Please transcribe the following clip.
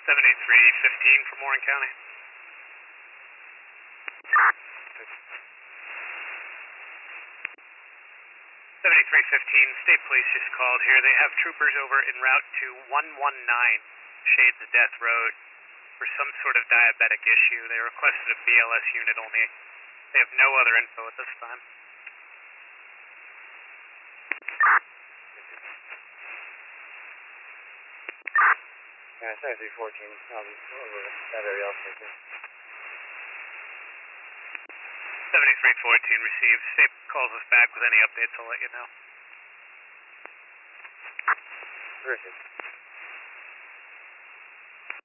7315 from Warren County. 7315, State Police just called here. They have troopers over en route to 119 Shades of Death Road for some sort of diabetic issue. They requested a BLS unit only. They have no other info at this time. Yeah, 7314, over that area also. 7314 received. State calls us back with any updates. I'll let you know. Terrific.